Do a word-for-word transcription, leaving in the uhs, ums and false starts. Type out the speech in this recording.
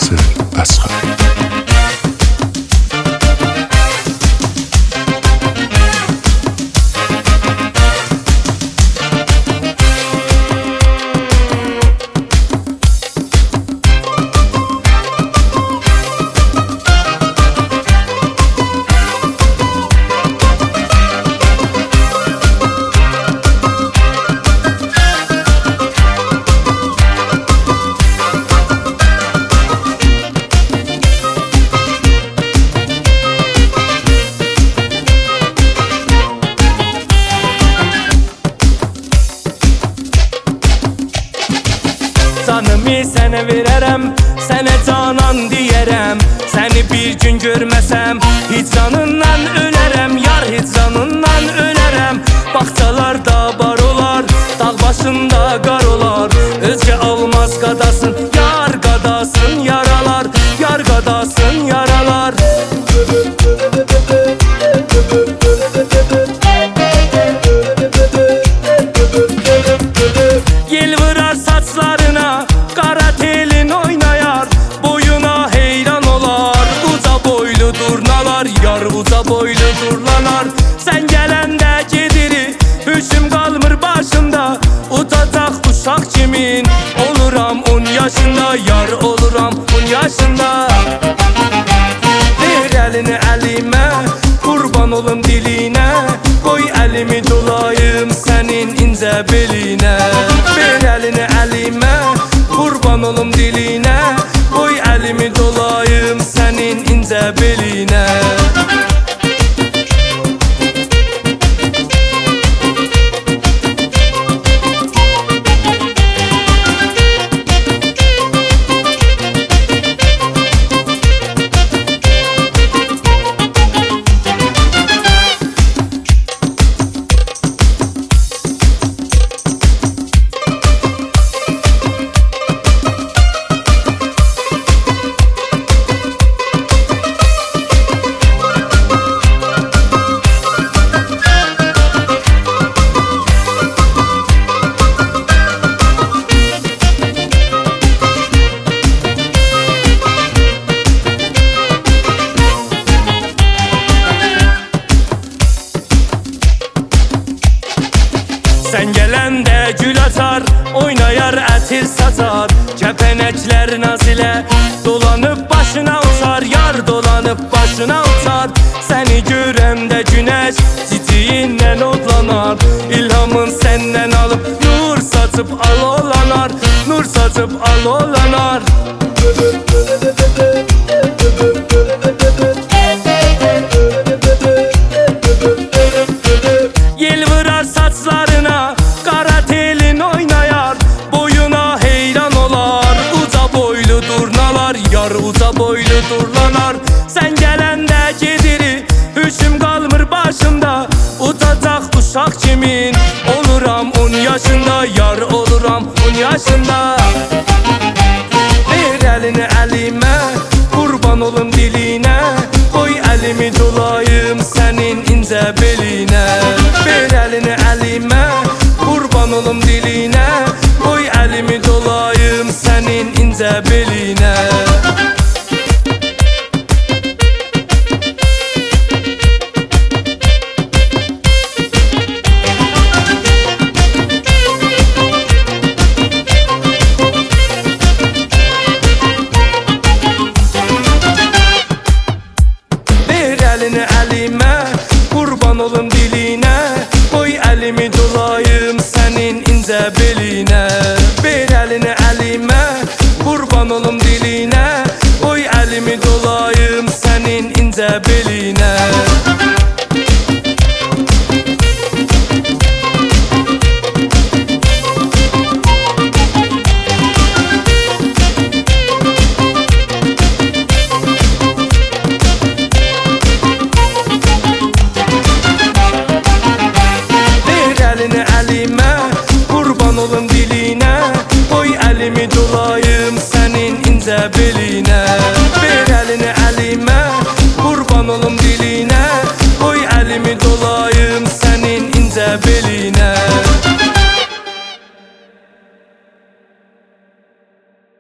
Nasır Asgar. Canımı sənə verərəm, sənə canan deyərəm. Səni bir gün görməsəm, hicranından ölərəm. Yar hicranından ölərəm. Bağçalarda bar olar, dağ başında qar olar. Özgə almaz qadasın, yar qadasın yaralar. Yar qadasın yaralar. Yel vurar saçlarına, qara telin oynayar. Boyuna heyran olar, uca boylu durnalar. Yar uca boylu durlanar. Sən gələndə gedirik, hüşüm qalmır başımda. Utacaq uşaq kimin, oluram on yaşında. Yar oluram on yaşında. Ver əlini əlimə, qurban olum dilinə. Qoy əlimi dolayım sənin incə belinə. Ver əlini əlimə, qurban olum dilinə. Qoy əlimi dolayım sənin incə belinə. Sən gələndə gül açar, oynayar ətir saçar. Kəpənəklər nazilə dolanıb başına uçar. Yar dolanıb başına uçar. Səni görəndə günəş ciciyindən odlanar. İlhamın səndən alıb nur saçıb alolanar. Nur saçıb alolanar. Yel vurar saçlarına, qara telin oynayar. Boyuna heyran olar, uca boylu durnalar. Yar uca boylu durlanar. Sən gələndə gedirik, hüşüm qalmır başımda. Utacaq uşaq kimin, oluram on yaşında. Yar oluram on yaşında. Ver əlini əlimə, qurban olum dilinə. Qoy əlimi dolayım sənin incə belinə. Ver əlini əlimə, qurban olum dilinə. Qoy əlimi dolayım sənin incə belinə. Ver əlini əlimə, qurban olum dilinə. Qoy əlimi dolayım sənin incə belinə. Ver əlini əlimə, qurban olum dilinə. Qoy əlimi dolayım sənin incə belinə. Ver əlini əlimə, qurban olum dilinə. Qoy əlimi